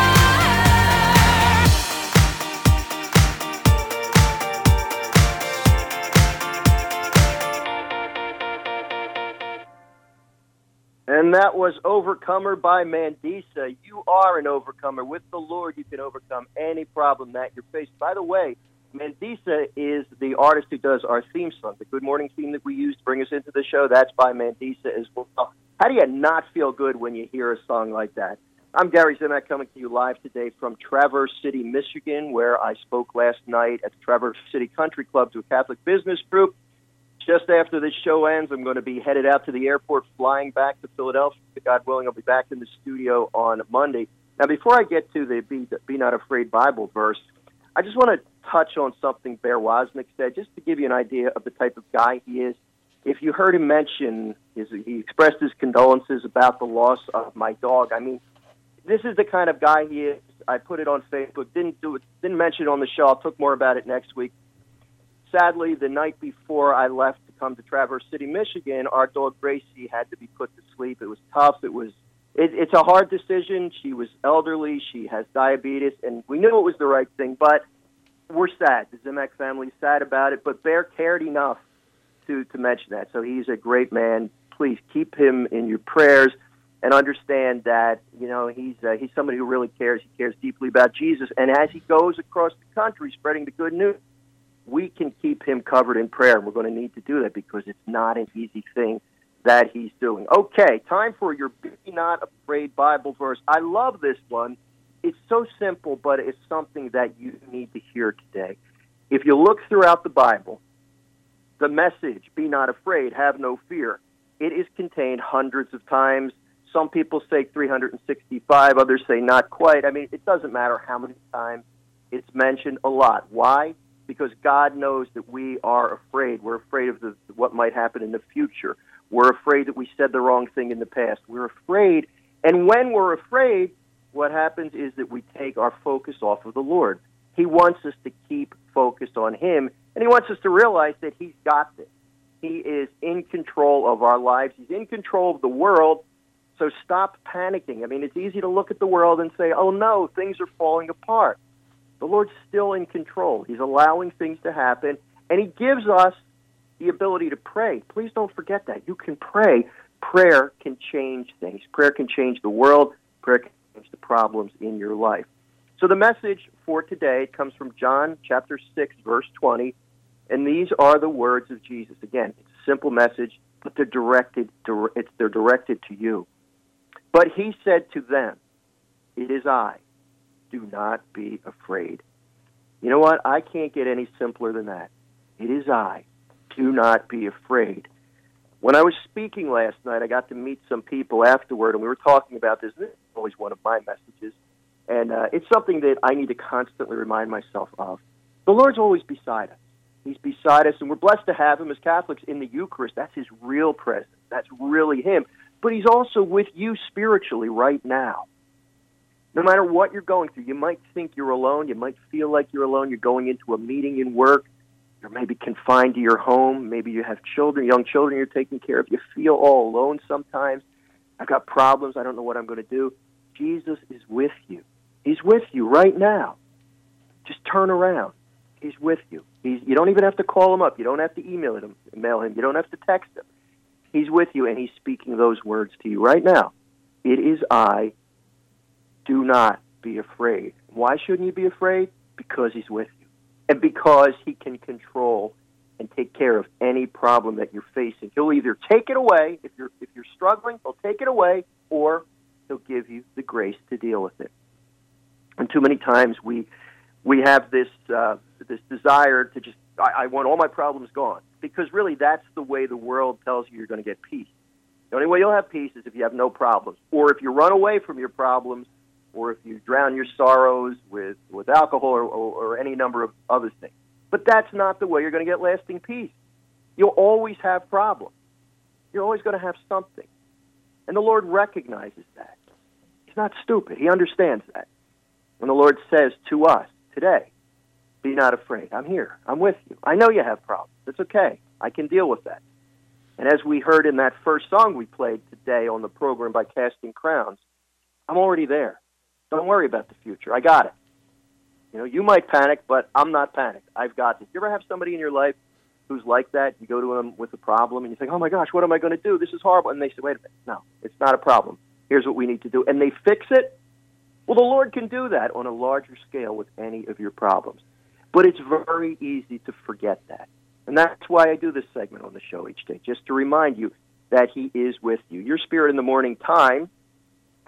And that was Overcomer by Mandisa. You are an overcomer. With the Lord, you can overcome any problem that you're faced. By the way, Mandisa is the artist who does our theme song, the Good Morning theme that we use to bring us into the show. That's by Mandisa as well. How do you not feel good when you hear a song like that? I'm Gary Zimak coming to you live today from Traverse City, Michigan, where I spoke last night at the Traverse City Country Club to a Catholic business group. Just after this show ends, I'm going to be headed out to the airport, flying back to Philadelphia. God willing, I'll be back in the studio on Monday. Now, before I get to the Be Not Afraid Bible verse, I just want to touch on something Bear Wozniak said, just to give you an idea of the type of guy he is. If you heard him mention, he expressed his condolences about the loss of my dog. I mean, this is the kind of guy he is. I put it on Facebook. Didn't mention it on the show. I'll talk more about it next week. Sadly, the night before I left to come to Traverse City, Michigan, our dog Gracie had to be put to sleep. It was tough. It's a hard decision. She was elderly. She has diabetes, and we knew it was the right thing. But we're sad. The Zimak family is sad about it. But Bear cared enough to mention that. So he's a great man. Please keep him in your prayers. And understand that, you know, he's somebody who really cares. He cares deeply about Jesus. And as he goes across the country spreading the good news, we can keep him covered in prayer. We're going to need to do that because it's not an easy thing that he's doing. Okay, time for your Be Not Afraid Bible verse. I love this one. It's so simple, but it's something that you need to hear today. If you look throughout the Bible, the message, be not afraid, have no fear, it is contained hundreds of times. Some people say 365, others say not quite. I mean, it doesn't matter how many times it's mentioned, a lot. Why? Because God knows that we are afraid. We're afraid of what might happen in the future. We're afraid that we said the wrong thing in the past. We're afraid, and when we're afraid, what happens is that we take our focus off of the Lord. He wants us to keep focused on Him, and He wants us to realize that He's got this. He is in control of our lives. He's in control of the world. So stop panicking. I mean, it's easy to look at the world and say, oh, no, things are falling apart. The Lord's still in control. He's allowing things to happen, and He gives us the ability to pray. Please don't forget that. You can pray. Prayer can change things. Prayer can change the world. Prayer can change the problems in your life. So the message for today comes from John chapter 6, verse 20, and these are the words of Jesus. Again, it's a simple message, but they're directed to you. But He said to them, it is I. Do not be afraid. You know what? I can't get any simpler than that. It is I. Do not be afraid. When I was speaking last night, I got to meet some people afterward, and we were talking about this. This is always one of my messages, and it's something that I need to constantly remind myself of. The Lord's always beside us. He's beside us, and we're blessed to have Him as Catholics in the Eucharist. That's His real presence. That's really Him. But He's also with you spiritually right now. No matter what you're going through, you might think you're alone. You might feel like you're alone. You're going into a meeting in work. You're maybe confined to your home. Maybe you have children, young children you're taking care of. You feel all alone sometimes. I've got problems. I don't know what I'm going to do. Jesus is with you. He's with you right now. Just turn around. He's with you. You don't even have to call Him up. You don't have to email Him. You don't have to text Him. He's with you, and He's speaking those words to you right now. It is I. Do not be afraid. Why shouldn't you be afraid? Because He's with you. And because He can control and take care of any problem that you're facing. He'll either take it away, if you're struggling, He'll take it away, or He'll give you the grace to deal with it. And too many times we have this desire to just, I want all my problems gone. Because really that's the way the world tells you you're going to get peace. The only way you'll have peace is if you have no problems. Or if you run away from your problems, or if you drown your sorrows with alcohol or any number of other things. But that's not the way you're going to get lasting peace. You'll always have problems. You're always going to have something. And the Lord recognizes that. He's not stupid. He understands that. When the Lord says to us today, be not afraid. I'm here. I'm with you. I know you have problems. It's okay. I can deal with that. And as we heard in that first song we played today on the program by Casting Crowns, I'm already there. Don't worry about the future. I got it. You know, you might panic, but I'm not panicked. I've got this. You ever have somebody in your life who's like that? You go to them with a problem, and you think, oh, my gosh, what am I going to do? This is horrible. And they say, wait a minute. No, it's not a problem. Here's what we need to do. And they fix it. Well, the Lord can do that on a larger scale with any of your problems. But it's very easy to forget that. And that's why I do this segment on the show each day, just to remind you that He is with you. Your Spirit in the Morning time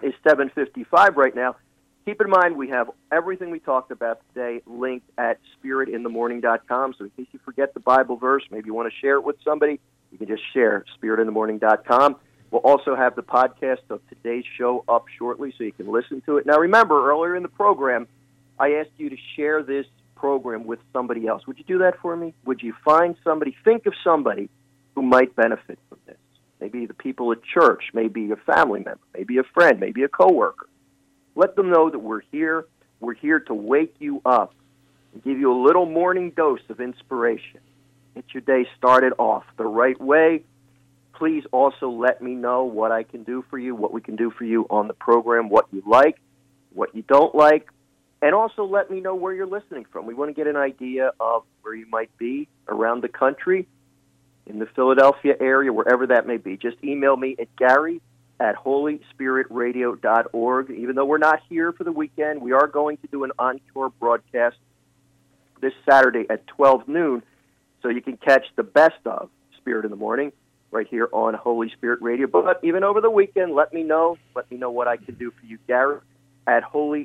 is $7.55 right now. Keep in mind, we have everything we talked about today linked at spiritinthemorning.com. So in case you forget the Bible verse, maybe you want to share it with somebody, you can just share spiritinthemorning.com. We'll also have the podcast of today's show up shortly so you can listen to it. Now, remember, earlier in the program, I asked you to share this program with somebody else. Would you do that for me? Would you find somebody, think of somebody who might benefit from this? Maybe the people at church, maybe a family member, maybe a friend, maybe a coworker. Let them know that we're here. We're here to wake you up and give you a little morning dose of inspiration. Get your day started off the right way. Please also let me know what I can do for you, what we can do for you on the program, what you like, what you don't like, and also let me know where you're listening from. We want to get an idea of where you might be around the country, in the Philadelphia area, wherever that may be. Just email me at gary@holyspiritradio.org. Even though we're not here for the weekend, we are going to do an encore broadcast this Saturday at 12 noon, so you can catch the best of Spirit in the Morning right here on Holy Spirit Radio. But even over the weekend, let me know what I can do for you, Gary, at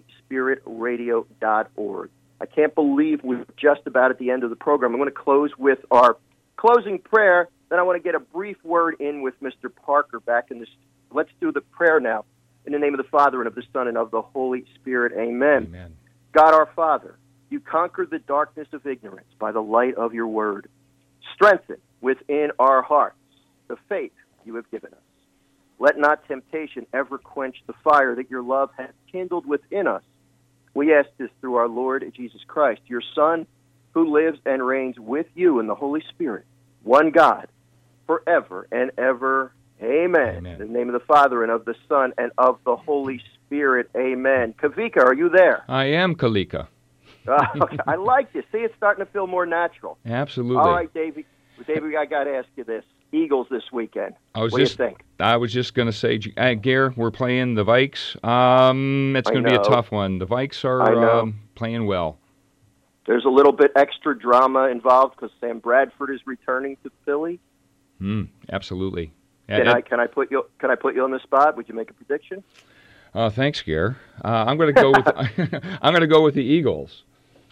holyspiritradio.org. I can't believe we're just about at the end of the program. I'm going to close with our closing prayer. Then I want to get a brief word in with Mr. Parker back in the. Let's do the prayer now. In the name of the Father, and of the Son, and of the Holy Spirit. Amen. Amen. God our Father, you conquered the darkness of ignorance by the light of your word. Strengthen within our hearts the faith you have given us. Let not temptation ever quench the fire that your love has kindled within us. We ask this through our Lord Jesus Christ, your Son, who lives and reigns with you in the Holy Spirit, one God, forever and ever. Amen. Amen. In the name of the Father, and of the Son, and of the Holy Spirit. Amen. Kavika, are you there? I am Kalika. Okay. I like this. See, it's starting to feel more natural. Absolutely. All right, Davey. Davey, I got to ask you this. Eagles this weekend. What do you think? I was just going to say, Gare, we're playing the Vikes. It's going to be a tough one. The Vikes are playing well. There's a little bit extra drama involved because Sam Bradford is returning to Philly. Absolutely. Can I put you on the spot? Would you make a prediction? Thanks, Gare. I'm going to go with I'm going to go with the Eagles.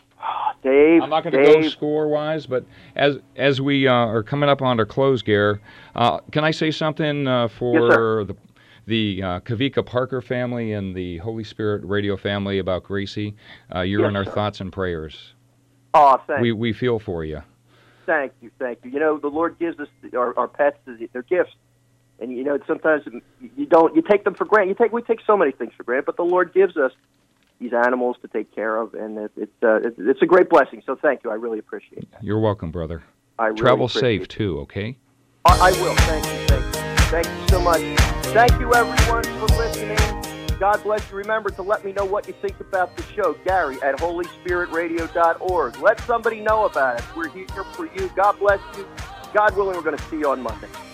Dave, I'm not going to go score-wise, but as we are coming up on our close, Gare, can I say something for the Kavika Parker family and the Holy Spirit Radio family about Gracie? You're in our thoughts and prayers. Oh, thanks. We feel for you. Thank you. You know, the Lord gives us our pets, they're gifts. And, you know, sometimes you take them for granted. We take so many things for granted, but the Lord gives us these animals to take care of, and it's a great blessing. So thank you. I really appreciate that. You're welcome, brother. Really Travel safe, too, okay? I will. Thank you. Thank you so much. Thank you, everyone, for listening. God bless you. Remember to let me know what you think about the show. Gary at holyspiritradio.org. Let somebody know about it. We're here for you. God bless you. God willing, we're going to see you on Monday.